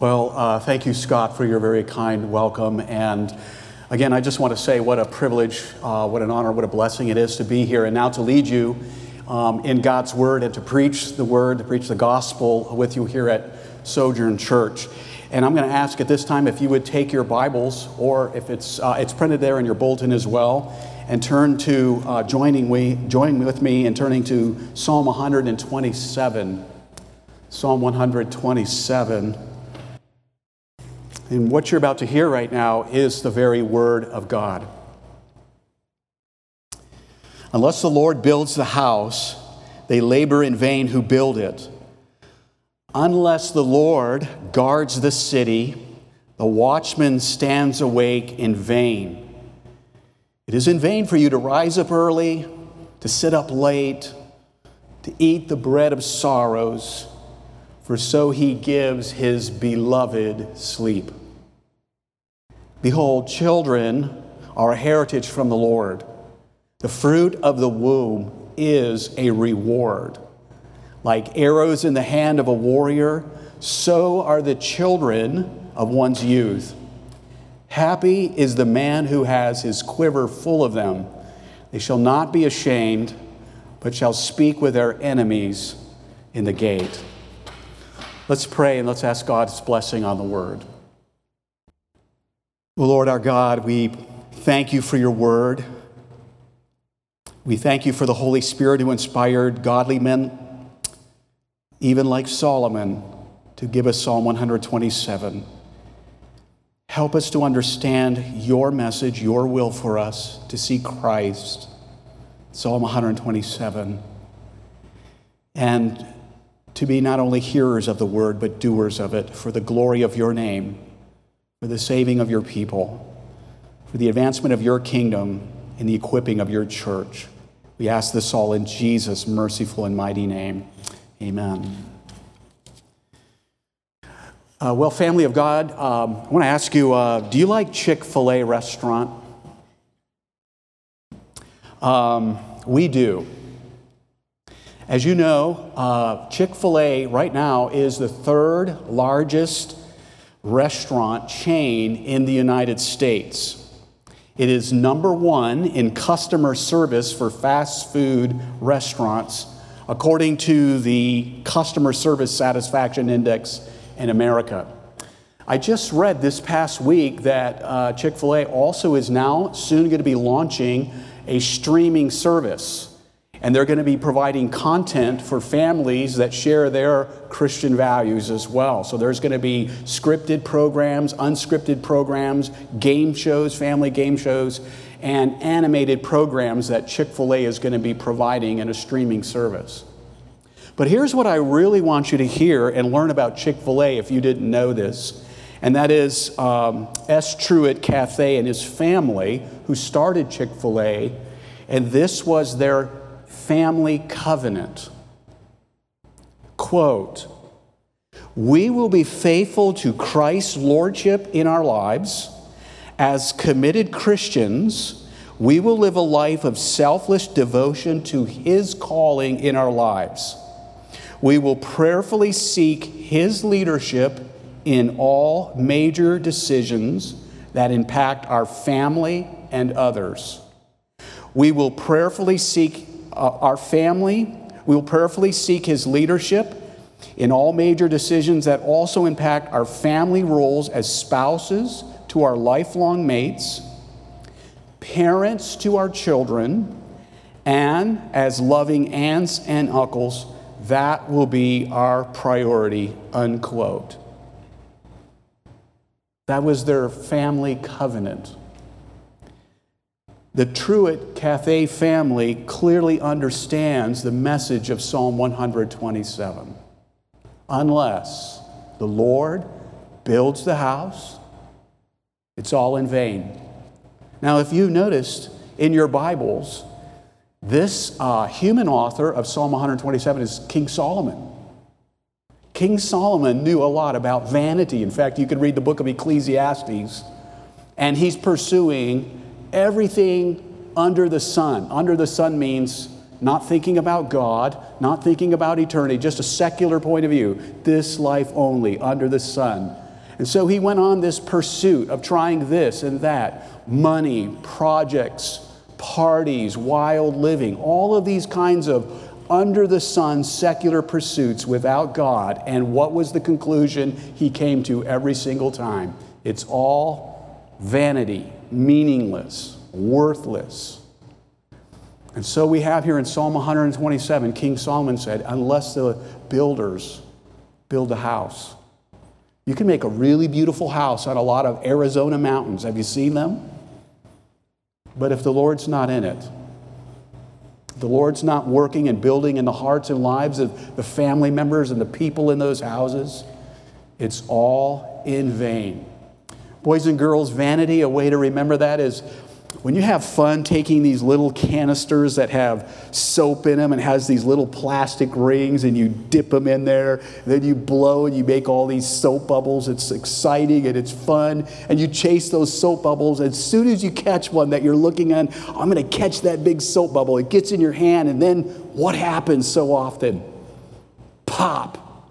Well, thank you, Scott, for your very kind welcome. And again, I just want to say what a privilege, what an honor, what a blessing it is to be here and now to lead you in God's Word and to preach the Word, to preach the gospel with you here at Sojourn Church. And I'm going to ask at this time if you would take your Bibles, or if it's printed there in your bulletin as well, and turn to join with me in turning to Psalm 127. Psalm 127. And what you're about to hear right now is the very Word of God. Unless the Lord builds the house, they labor in vain who build it. Unless the Lord guards the city, the watchman stands awake in vain. It is in vain for you to rise up early, to sit up late, to eat the bread of sorrows, for so he gives his beloved sleep. Behold, children are a heritage from the Lord. The fruit of the womb is a reward. Like arrows in the hand of a warrior, so are the children of one's youth. Happy is the man who has his quiver full of them. They shall not be ashamed, but shall speak with their enemies in the gate. Let's pray and let's ask God's blessing on the word. Well, Lord our God, we thank you for your word. We thank you for the Holy Spirit who inspired godly men, even like Solomon, to give us Psalm 127. Help us to understand your message, your will for us, to see Christ, Psalm 127, and to be not only hearers of the word, but doers of it, for the glory of your name, for the saving of your people, for the advancement of your kingdom and the equipping of your church. We ask this all in Jesus' merciful and mighty name. Amen. Well, family of God, I want to ask you, do you like Chick-fil-A restaurant? We do. As you know, Chick-fil-A right now is the third largest restaurant chain in the United States. It is number one in customer service for fast food restaurants, according to the Customer Service Satisfaction Index in America. I just read this past week that Chick-fil-A also is now soon going to be launching a streaming service. And they're going to be providing content for families that share their Christian values as well. So there's going to be scripted programs, unscripted programs, game shows, family game shows, and animated programs that Chick-fil-A is going to be providing in a streaming service. But here's what I really want you to hear and learn about Chick-fil-A if you didn't know this. And that is S. Truett Cathay and his family who started Chick-fil-A. And this was their family covenant. Quote, "We will be faithful to Christ's lordship in our lives. As committed Christians, we will live a life of selfless devotion to His calling in our lives. We will prayerfully seek His leadership in all major decisions that impact our family and others. We will prayerfully seek His leadership in all major decisions that also impact our family roles as spouses to our lifelong mates, parents to our children, and as loving aunts and uncles. That will be our priority," unquote. That was their family covenant. The Truett Cathay family clearly understands the message of Psalm 127. Unless the Lord builds the house, it's all in vain. Now, if you've noticed in your Bibles, this human author of Psalm 127 is King Solomon. King Solomon knew a lot about vanity. In fact, you could read the book of Ecclesiastes, and he's pursuing everything under the sun. Under the sun means not thinking about God, not thinking about eternity, just a secular point of view. This life only, under the sun. And so he went on this pursuit of trying this and that, money, projects, parties, wild living, all of these kinds of under the sun secular pursuits without God. And what was the conclusion he came to every single time? It's all vanity, meaningless, worthless. And so we have here in Psalm 127, King Solomon said, unless the builders build a house. You can make a really beautiful house on a lot of Arizona mountains. Have you seen them? But if the Lord's not in it, the Lord's not working and building in the hearts and lives of the family members and the people in those houses, it's all in vain. Boys and girls, vanity, a way to remember that is when you have fun taking these little canisters that have soap in them and has these little plastic rings and you dip them in there, then you blow and you make all these soap bubbles. It's exciting and it's fun. And you chase those soap bubbles. As soon as you catch one that you're looking at, I'm going to catch that big soap bubble. It gets in your hand, and then what happens so often? Pop.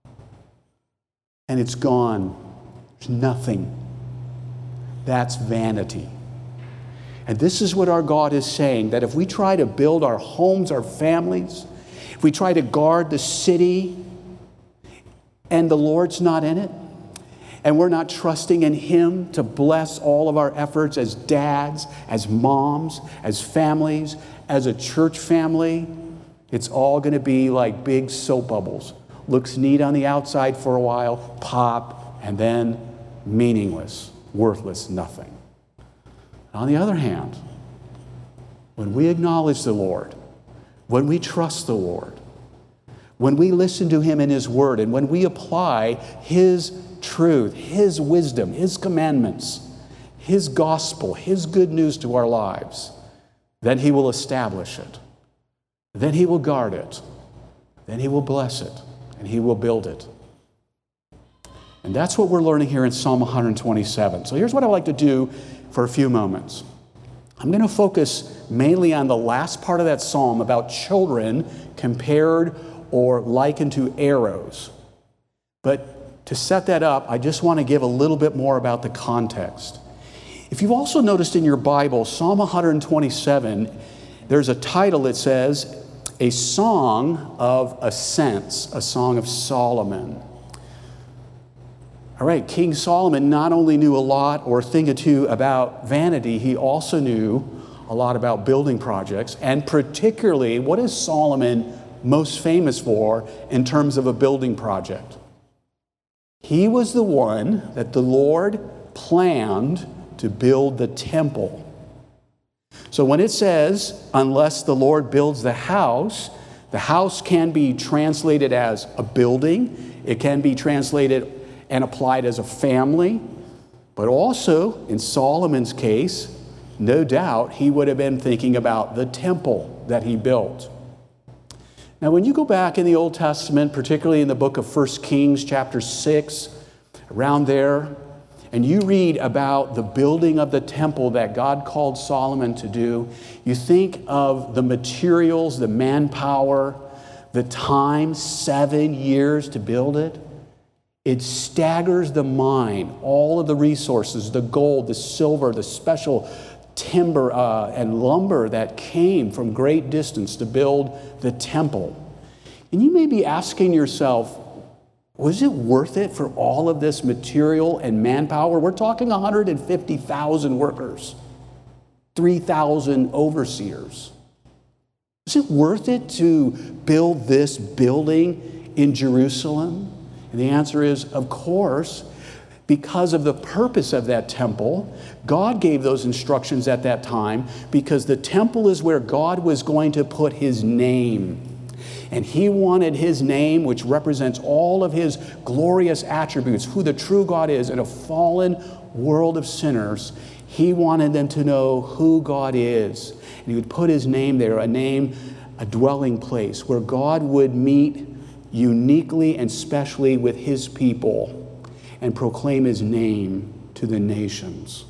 And it's gone. There's nothing. That's vanity. And this is what our God is saying, that if we try to build our homes, our families, if we try to guard the city, and the Lord's not in it, and we're not trusting in Him to bless all of our efforts as dads, as moms, as families, as a church family, it's all going to be like big soap bubbles. Looks neat on the outside for a while, pop, and then meaningless, worthless, nothing. On the other hand, when we acknowledge the Lord, when we trust the Lord, when we listen to Him in His Word, and when we apply His truth, His wisdom, His commandments, His gospel, His good news to our lives, then He will establish it. Then He will guard it. Then He will bless it. And He will build it. And that's what we're learning here in Psalm 127. So here's what I'd like to do for a few moments. I'm going to focus mainly on the last part of that psalm about children compared or likened to arrows. But to set that up, I just want to give a little bit more about the context. If you've also noticed in your Bible, Psalm 127, there's a title that says, A Song of Ascents, a Song of Solomon. All right, King Solomon not only knew a lot or a thing or two about vanity, he also knew a lot about building projects. And particularly, what is Solomon most famous for in terms of a building project? He was the one that the Lord planned to build the temple. So when it says, unless the Lord builds the house can be translated as a building. It can be translated and applied as a family. But also, in Solomon's case, no doubt he would have been thinking about the temple that he built. Now, when you go back in the Old Testament, particularly in the book of 1 Kings chapter 6, around there, and you read about the building of the temple that God called Solomon to do, you think of the materials, the manpower, the time, 7 years to build it. It staggers the mind, all of the resources, the gold, the silver, the special timber and lumber that came from great distance to build the temple. And you may be asking yourself, was it worth it for all of this material and manpower? We're talking 150,000 workers, 3,000 overseers. Is it worth it to build this building in Jerusalem? And the answer is, of course, because of the purpose of that temple. God gave those instructions at that time because the temple is where God was going to put His name. And He wanted His name, which represents all of His glorious attributes, who the true God is in a fallen world of sinners. He wanted them to know who God is. And He would put His name there, a dwelling place where God would meet uniquely and specially with His people and proclaim His name to the nations.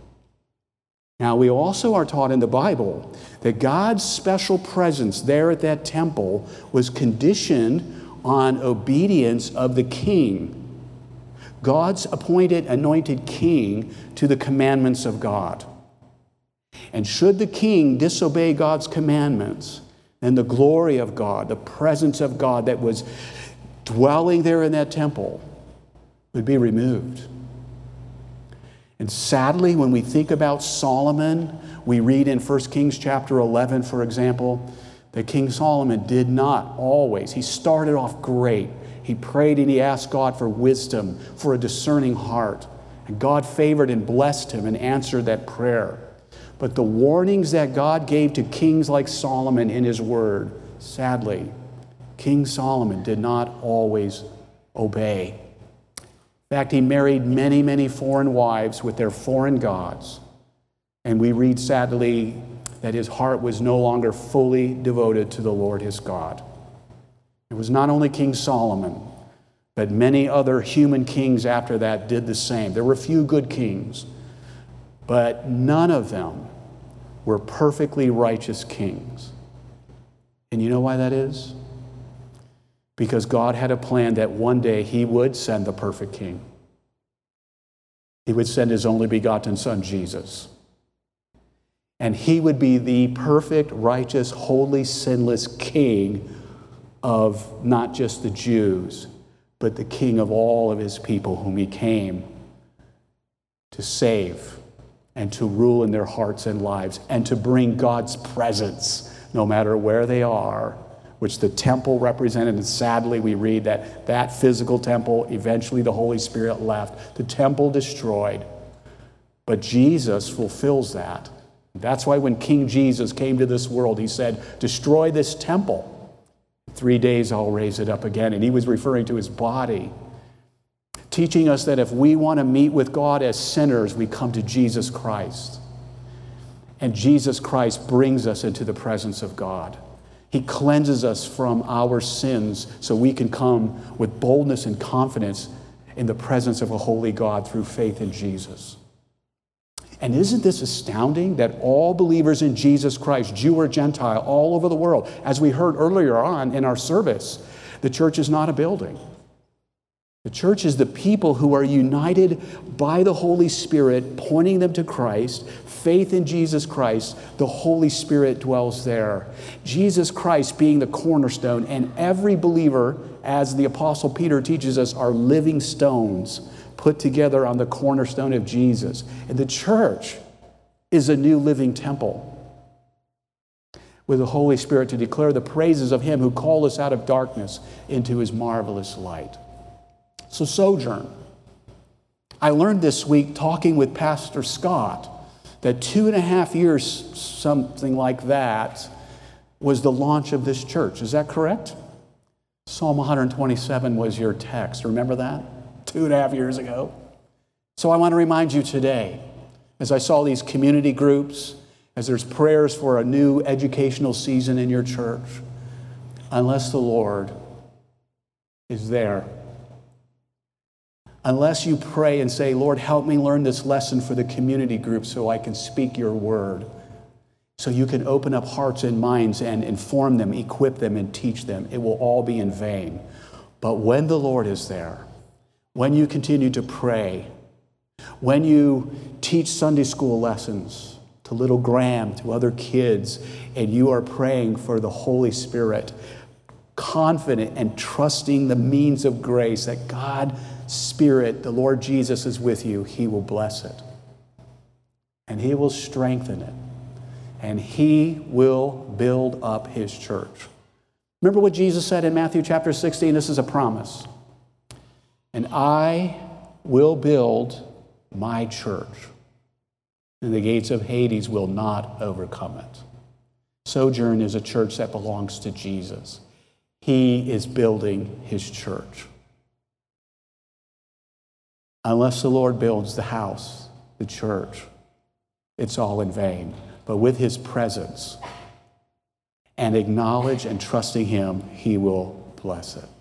Now, we also are taught in the Bible that God's special presence there at that temple was conditioned on obedience of the king. God's appointed, anointed king, to the commandments of God. And should the king disobey God's commandments, then the glory of God, the presence of God that was dwelling there in that temple, would be removed. And sadly, when we think about Solomon, we read in 1 Kings chapter 11, for example, that King Solomon did not always. He started off great. He prayed and he asked God for wisdom, for a discerning heart. And God favored and blessed him and answered that prayer. But the warnings that God gave to kings like Solomon in his word, sadly, King Solomon did not always obey. In fact, he married many, many foreign wives with their foreign gods. And we read, sadly, that his heart was no longer fully devoted to the Lord his God. It was not only King Solomon, but many other human kings after that did the same. There were a few good kings, but none of them were perfectly righteous kings. And you know why that is? Because God had a plan that one day he would send the perfect king. He would send his only begotten Son, Jesus. And he would be the perfect, righteous, holy, sinless king of not just the Jews, but the king of all of his people whom he came to save and to rule in their hearts and lives and to bring God's presence no matter where they are, which the temple represented. And sadly, we read that that physical temple, eventually the Holy Spirit left, the temple destroyed. But Jesus fulfills that. That's why when King Jesus came to this world, he said, destroy this temple. 3 days I'll raise it up again. And he was referring to his body, teaching us that if we want to meet with God as sinners, we come to Jesus Christ. And Jesus Christ brings us into the presence of God. He cleanses us from our sins so we can come with boldness and confidence in the presence of a holy God through faith in Jesus. And isn't this astounding that all believers in Jesus Christ, Jew or Gentile, all over the world, as we heard earlier on in our service, the church is not a building. The church is the people who are united by the Holy Spirit, pointing them to Christ, faith in Jesus Christ. The Holy Spirit dwells there. Jesus Christ being the cornerstone, and every believer, as the Apostle Peter teaches us, are living stones put together on the cornerstone of Jesus. And the church is a new living temple with the Holy Spirit to declare the praises of him who called us out of darkness into his marvelous light. So sojourn. I learned this week talking with Pastor Scott that 2.5 years, something like that, was the launch of this church. Is that correct? Psalm 127 was your text. Remember that? 2.5 years ago. So I want to remind you today, as I saw these community groups, as there's prayers for a new educational season in your church, unless the Lord is there, unless you pray and say, Lord, help me learn this lesson for the community group so I can speak your word, so you can open up hearts and minds and inform them, equip them, and teach them, it will all be in vain. But when the Lord is there, when you continue to pray, when you teach Sunday school lessons to little Graham, to other kids, and you are praying for the Holy Spirit, confident and trusting the means of grace that God Spirit, the Lord Jesus is with you, he will bless it. And he will strengthen it. And he will build up his church. Remember what Jesus said in Matthew chapter 16? This is a promise. And I will build my church, and the gates of Hades will not overcome it. Sojourn is a church that belongs to Jesus. He is building his church. Unless the Lord builds the house, the church, it's all in vain. But with his presence and acknowledge and trusting him, he will bless it.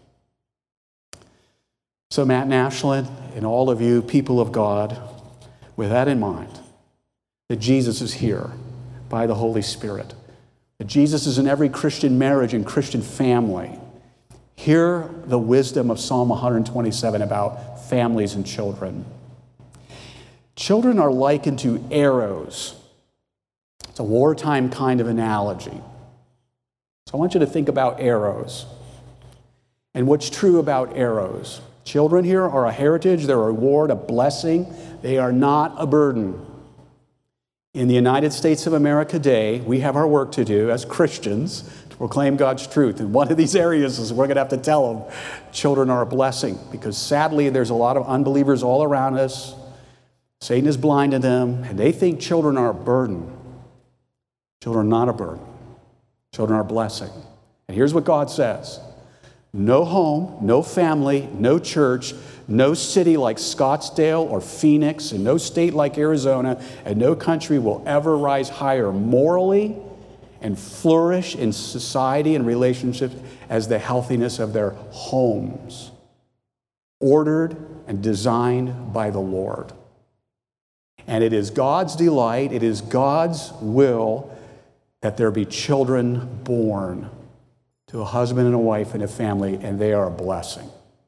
So Matt and Ashlyn and all of you, people of God, with that in mind, that Jesus is here by the Holy Spirit, that Jesus is in every Christian marriage and Christian family. Hear the wisdom of Psalm 127 about families and children. Children are likened to arrows. It's a wartime kind of analogy. So I want you to think about arrows and what's true about arrows. Children here are a heritage, they're a reward, a blessing. They are not a burden. In the United States of America today, we have our work to do as Christians to proclaim God's truth. And one of these areas is we're going to have to tell them children are a blessing, because sadly there's a lot of unbelievers all around us. Satan has blinded them, and they think children are a burden. Children are not a burden. Children are a blessing. And here's what God says. No home, no family, no church, no city like Scottsdale or Phoenix, and no state like Arizona, and no country will ever rise higher morally and flourish in society and relationships as the healthiness of their homes, ordered and designed by the Lord. And it is God's delight, it is God's will that there be children born to a husband and a wife and a family, and they are a blessing.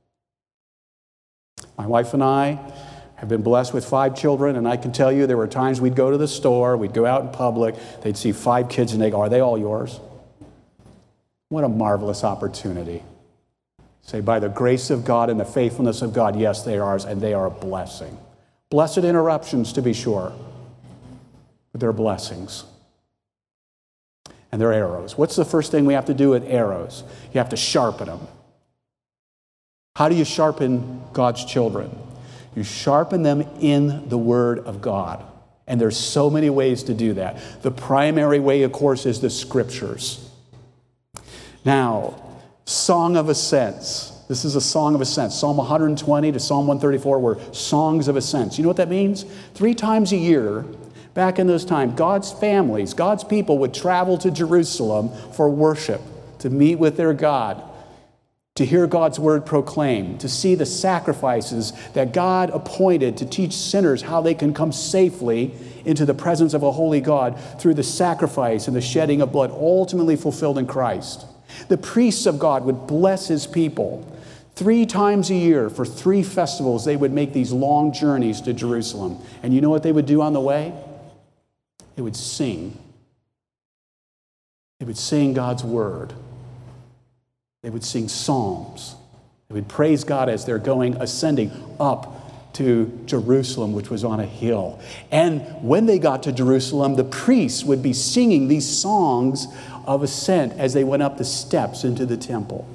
My wife and I have been blessed with 5 children, and I can tell you there were times we'd go to the store, we'd go out in public, they'd see 5 kids, and they'd go, "Are they all yours?" What a marvelous opportunity. Say, by the grace of God and the faithfulness of God, yes, they are ours, and they are a blessing. Blessed interruptions, to be sure, but they're blessings. And they're arrows. What's the first thing we have to do with arrows? You have to sharpen them. How do you sharpen God's children? You sharpen them in the Word of God. And there's so many ways to do that. The primary way, of course, is the Scriptures. Now, Song of Ascents. This is a song of ascents. Psalm 120 to Psalm 134 were songs of ascents. You know what that means? 3 times a year, back in those times, God's families, God's people would travel to Jerusalem for worship, to meet with their God, to hear God's word proclaimed, to see the sacrifices that God appointed to teach sinners how they can come safely into the presence of a holy God through the sacrifice and the shedding of blood ultimately fulfilled in Christ. The priests of God would bless his people. 3 times a year for 3 festivals, they would make these long journeys to Jerusalem. And you know what they would do on the way? They would sing. They would sing God's word. They would sing psalms. They would praise God as they're ascending up to Jerusalem, which was on a hill. And when they got to Jerusalem, the priests would be singing these songs of ascent as they went up the steps into the temple.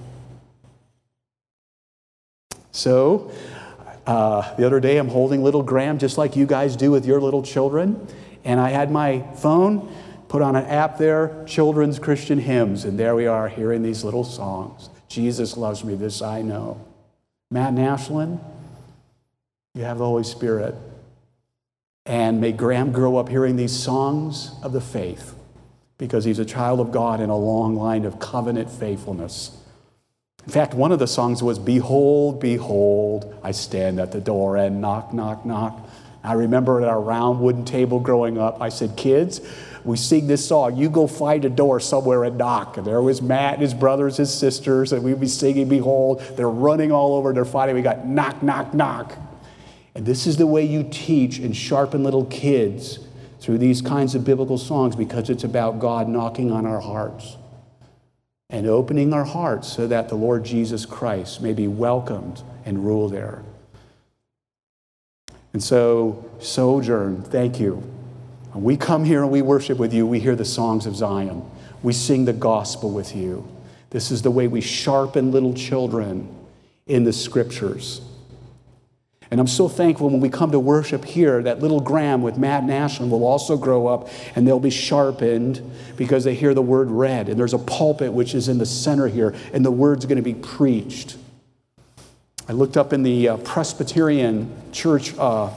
So, the other day I'm holding little Graham, just like you guys do with your little children, and I had my phone put on an app there, Children's Christian Hymns, and there we are hearing these little songs. Jesus loves me, this I know. Matt and Ashlyn, you have the Holy Spirit. And may Graham grow up hearing these songs of the faith, because he's a child of God in a long line of covenant faithfulness. In fact, one of the songs was, "Behold, behold, I stand at the door and knock, knock, knock." I remember at our round wooden table growing up, I said, "Kids, we sing this song. You go find a door somewhere and knock." And there was Matt and his brothers, his sisters, and we'd be singing, "Behold." They're running all over, they're fighting. We got knock, knock, knock. And this is the way you teach and sharpen little kids through these kinds of biblical songs, because it's about God knocking on our hearts and opening our hearts so that the Lord Jesus Christ may be welcomed and rule there. And so, Sojourn, thank you. When we come here and we worship with you, we hear the songs of Zion. We sing the gospel with you. This is the way we sharpen little children in the Scriptures. And I'm so thankful when we come to worship here that little Graham with Matt and Ashlyn will also grow up, and they'll be sharpened because they hear the word read. And there's a pulpit which is in the center here, and the word's going to be preached. I looked up in the Presbyterian Church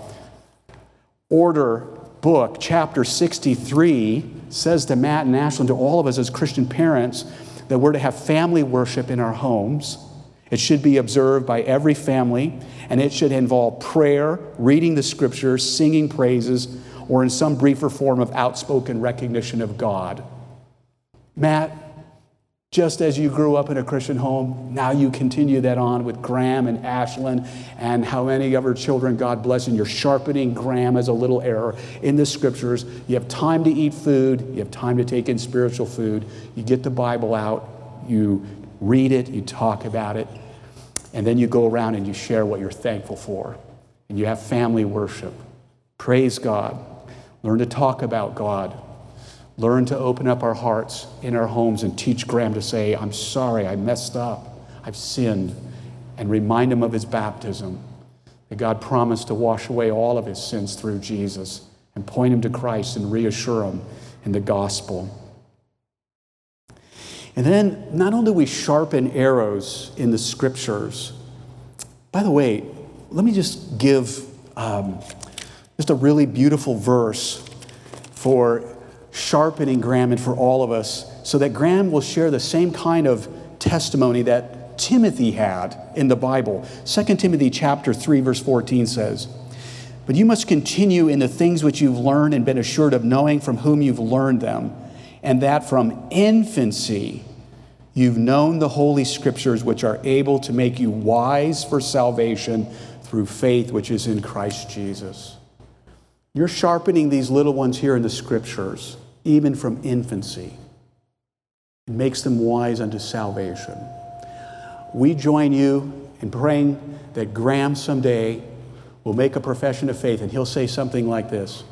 Order book, chapter 63, says to Matt and Ashlyn, to all of us as Christian parents, that we're to have family worship in our homes. It should be observed by every family, and it should involve prayer, reading the Scriptures, singing praises, or in some briefer form of outspoken recognition of God. Matt, Just as you grew up in a Christian home, now you continue that on with Graham and Ashlyn and how many of her children, God bless, and you're sharpening Graham as a little arrow in the scriptures. You have time to eat food. You have time to take in spiritual food. You get the Bible out. You read it. You talk about it. And then you go around and you share what you're thankful for. And you have family worship. Praise God. Learn to talk about God. Learn to open up our hearts in our homes and teach Graham to say, I'm sorry, I messed up, I've sinned, and remind him of his baptism, that God promised to wash away all of his sins through Jesus, and point him to Christ and reassure him in the gospel. And then not only do we sharpen arrows in the scriptures, by the way, let me just give just a really beautiful verse for sharpening Graham and for all of us, so that Graham will share the same kind of testimony that Timothy had in the Bible. 2 Timothy chapter 3, verse 14 says, "But you must continue in the things which you've learned and been assured of, knowing from whom you've learned them, and that from infancy you've known the Holy Scriptures, which are able to make you wise for salvation through faith which is in Christ Jesus." You're sharpening these little ones here in the Scriptures, even from infancy. It makes them wise unto salvation. We join you in praying that Graham someday will make a profession of faith, and he'll say something like this: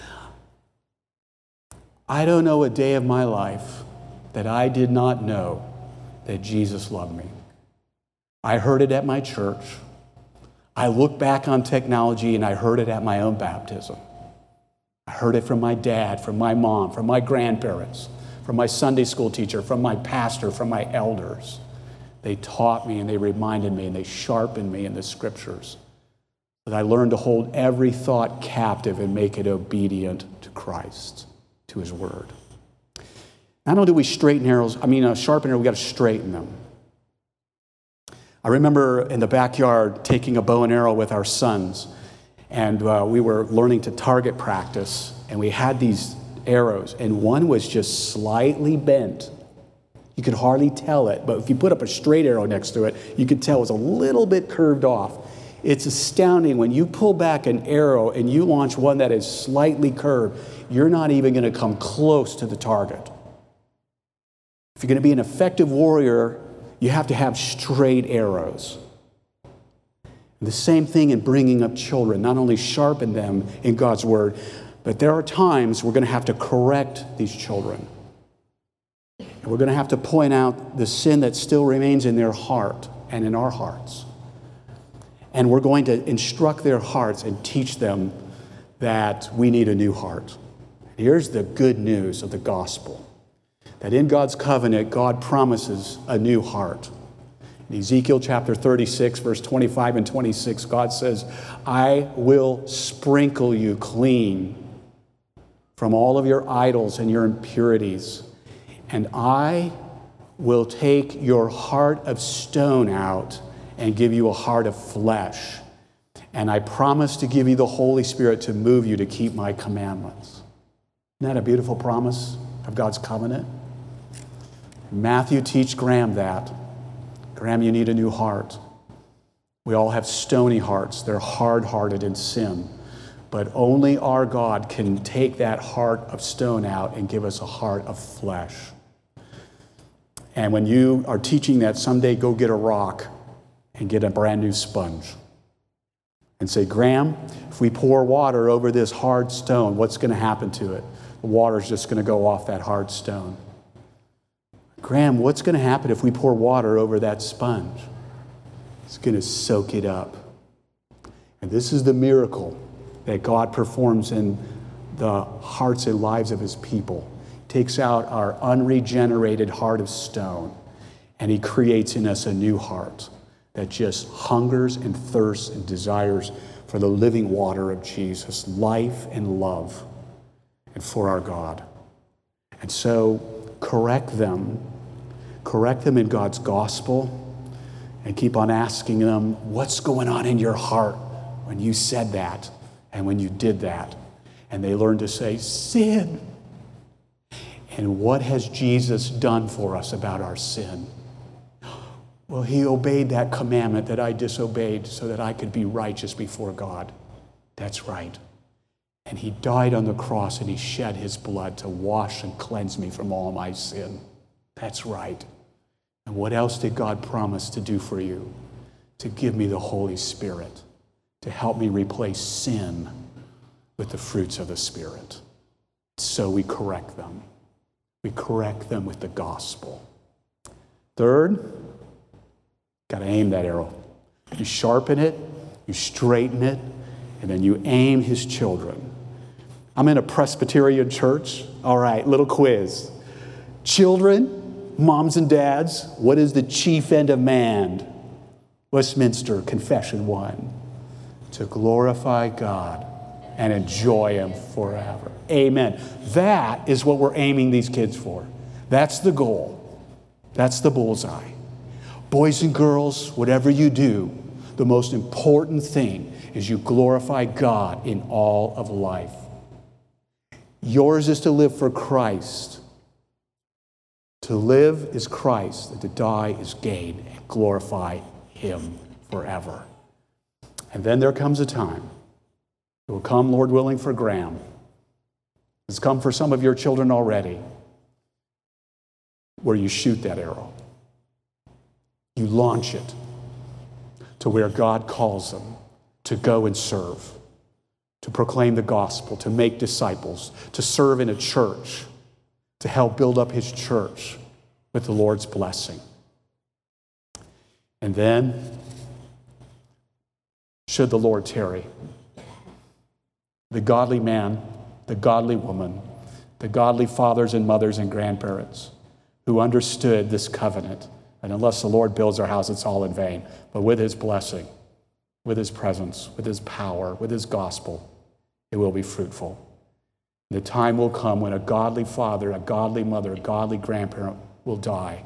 I don't know a day of my life that I did not know that Jesus loved me. I heard it at my church. I look back on technology and I heard it at my own baptism. I heard it from my dad, from my mom, from my grandparents, from my Sunday school teacher, from my pastor, from my elders. They taught me and they reminded me and they sharpened me in the Scriptures, that I learned to hold every thought captive and make it obedient to Christ, to His Word. Not only do we sharpen arrows, we got to straighten them. I remember in the backyard taking a bow and arrow with our sons, and we were learning to target practice, and we had these arrows, and one was just slightly bent. You could hardly tell it, but if you put up a straight arrow next to it, you could tell it was a little bit curved off. It's astounding when you pull back an arrow and you launch one that is slightly curved, you're not even going to come close to the target. If you're going to be an effective warrior, you have to have straight arrows. The same thing in bringing up children. Not only sharpen them in God's Word, but there are times we're going to have to correct these children. And we're going to have to point out the sin that still remains in their heart and in our hearts. And we're going to instruct their hearts and teach them that we need a new heart. Here's the good news of the gospel, that in God's covenant, God promises a new heart. In Ezekiel chapter 36, verse 25 and 26, God says, I will sprinkle you clean from all of your idols and your impurities, and I will take your heart of stone out and give you a heart of flesh. And I promise to give you the Holy Spirit to move you to keep my commandments. Isn't that a beautiful promise of God's covenant? Matthew, teach Graham that. Graham, you need a new heart. We all have stony hearts. They're hard-hearted in sin. But only our God can take that heart of stone out and give us a heart of flesh. And when you are teaching that, someday go get a rock and get a brand new sponge. And say, Graham, if we pour water over this hard stone, what's going to happen to it? The water's just going to go off that hard stone. Graham, what's going to happen if we pour water over that sponge? It's going to soak it up. And this is the miracle that God performs in the hearts and lives of His people. He takes out our unregenerated heart of stone, and He creates in us a new heart that just hungers and thirsts and desires for the living water of Jesus, life and love, and for our God. And so correct them in God's gospel, and keep on asking them, what's going on in your heart when you said that and when you did that? And they learn to say, sin. And what has Jesus done for us about our sin? Well, he obeyed that commandment that I disobeyed so that I could be righteous before God. That's right. And he died on the cross and he shed his blood to wash and cleanse me from all my sin. That's right. And what else did God promise to do for you? To give me the Holy Spirit, to help me replace sin with the fruits of the Spirit. So we correct them. We correct them with the gospel. Third, got to aim that arrow. You sharpen it, you straighten it, and then you aim his children. I'm in a Presbyterian church. All right, little quiz. Children, moms and dads, what is the chief end of man? Westminster Confession 1. To glorify God and enjoy him forever. Amen. That is what we're aiming these kids for. That's the goal. That's the bullseye. Boys and girls, whatever you do, the most important thing is you glorify God in all of life. Yours is to live for Christ. To live is Christ, and to die is gain, and glorify him forever. And then there comes a time, it will come, Lord willing, for Graham. It's come for some of your children already, where you shoot that arrow. You launch it to where God calls them to go and serve, to proclaim the gospel, to make disciples, to serve in a church, to help build up his church with the Lord's blessing. And then, should the Lord tarry, the godly man, the godly woman, the godly fathers and mothers and grandparents who understood this covenant, and unless the Lord builds our house, it's all in vain, but with his blessing, with his presence, with his power, with his gospel, it will be fruitful. The time will come when a godly father, a godly mother, a godly grandparent will die.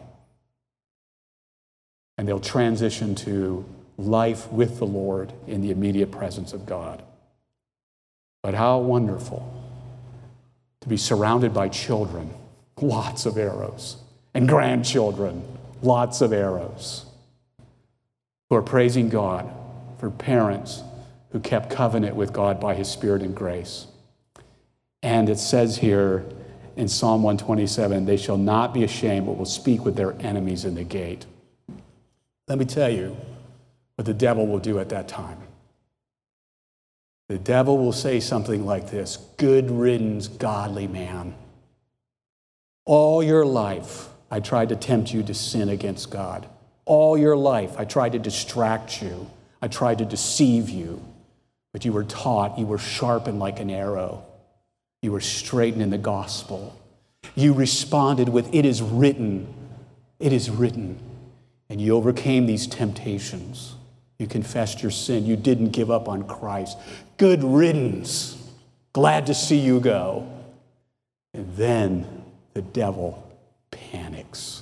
And they'll transition to life with the Lord in the immediate presence of God. But how wonderful to be surrounded by children, lots of arrows, and grandchildren, lots of arrows, who are praising God for parents who kept covenant with God by his Spirit and grace. And it says here in Psalm 127, they shall not be ashamed, but will speak with their enemies in the gate. Let me tell you what the devil will do at that time. The devil will say something like this: good riddance, godly man. All your life, I tried to tempt you to sin against God. All your life, I tried to distract you. I tried to deceive you. But you were taught, you were sharpened like an arrow. You were straightened in the gospel. You responded with, it is written. It is written. And you overcame these temptations. You confessed your sin. You didn't give up on Christ. Good riddance. Glad to see you go. And then the devil panics.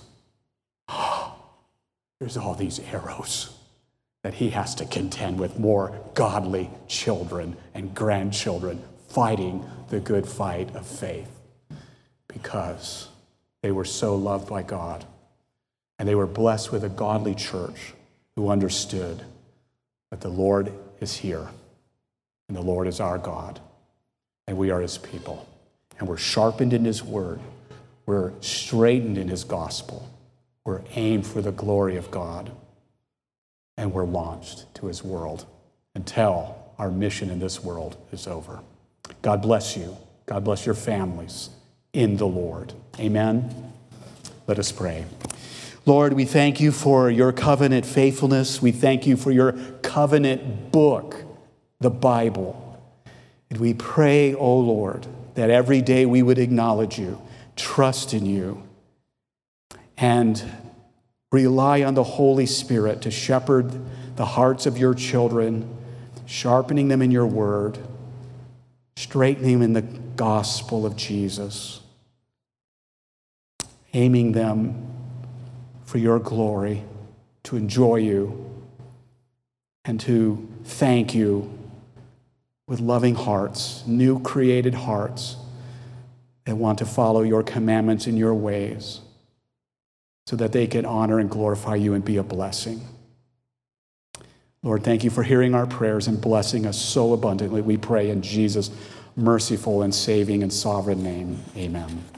There's all these arrows that he has to contend with, more godly children and grandchildren fighting the good fight of faith because they were so loved by God. And they were blessed with a godly church who understood that the Lord is here and the Lord is our God and we are his people. And we're sharpened in his word. We're straightened in his gospel. We're aimed for the glory of God. And we're launched to his world until our mission in this world is over. God bless you. God bless your families in the Lord. Amen. Let us pray. Lord, we thank you for your covenant faithfulness. We thank you for your covenant book, the Bible. And we pray, O Lord, that every day we would acknowledge you, trust in you, and rely on the Holy Spirit to shepherd the hearts of your children, sharpening them in your word, straightening them in the gospel of Jesus, aiming them for your glory, to enjoy you, and to thank you with loving hearts, new created hearts that want to follow your commandments and your ways so that they can honor and glorify you and be a blessing. Lord, thank you for hearing our prayers and blessing us so abundantly. We pray in Jesus' merciful and saving and sovereign name. Amen.